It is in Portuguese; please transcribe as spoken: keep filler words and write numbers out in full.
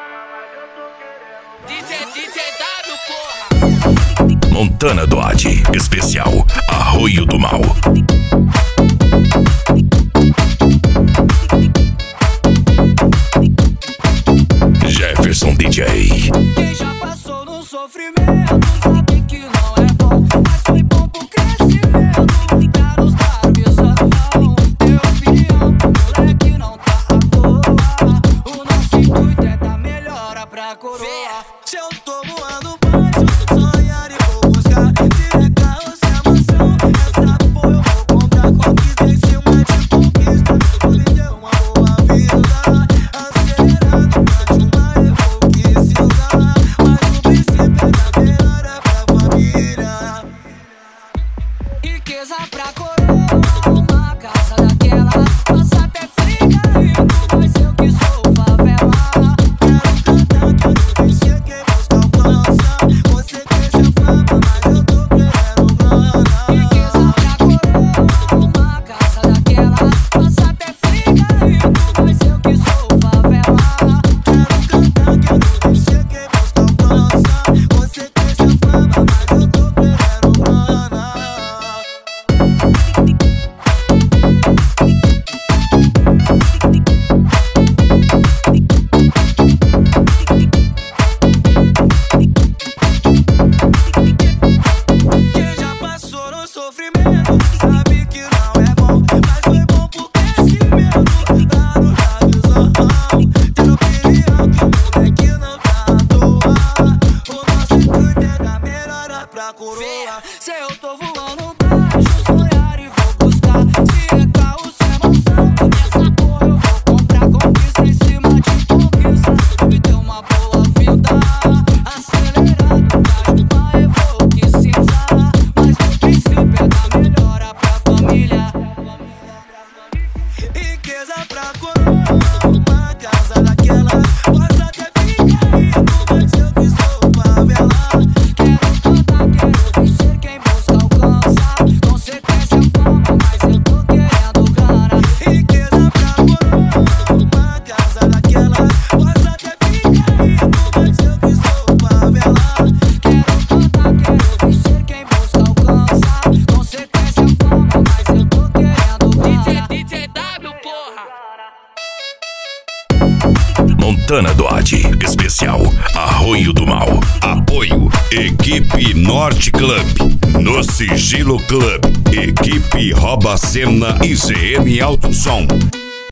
Montana Doad, especial Arroio do Mal. Jefferson D J. Quem já passou no sofrimento sabe que não é bom, mas foi bom pro crescimento. Pra nos dar visão, ter opinião, moleque não tá à toa. O nosso intuito é dar melhora pra coroa. Se eu tô voando baixo, sonhar e vou buscar. Se é carro, se é mansão, essa porra eu vou comprar. Conquista em cima de conquista, vou viver uma boa vida. Acelerado pra de uma mas o princípio é da melhora pra família. Riqueza pra coroa, uma casa daquela. Passa até fica rico, mas eu que sou favela. Quero cantar, quero dizer quem busca alcança. Você quer ser fama, mas eu tô querendo grana. Riqueza pra coroa, uma casa daquela. Passa até fica rico, mas eu que sou favela. Quero cantar, quero dizer quem busca alcança. Você quer ser fama, mas eu tô querendo grana. Quem já passou no sofrimento sabe que não é bom, mas foi bom pro crescimento. Lá no rádiozão, ter opinião que o moleque não tá à toa. O nosso intuito é dar melhora pra coroa. Se eu tô voando baixo, sonhar e vou buscar. Se é carro, se é mansão, essa porra eu vou comprar. Conquista em cima de conquista, obter uma boa vida. Acelerado pra de uma Evoque cinza, mas o princípio é da melhora pra família. Riqueza pra coroa, uma casa daquela. Posso até ficar rico, mas eu que sou favela. Quero cantar, quero dizer quem busca alcança. Consequência fama, mas eu tô querendo grana. Riqueza pra coroa, uma casa daquela. Posso até ficar rico, mas eu que sou favela. Quero cantar, quero dizer quem busca alcança. Consequência fama, mas eu tô querendo grana. D J W, porra! Montana Doad, especial Arroio do Mal. Apoio Equipe Norte Club, no Sigilo Club, Equipe Roba Cena e C M Alto Som.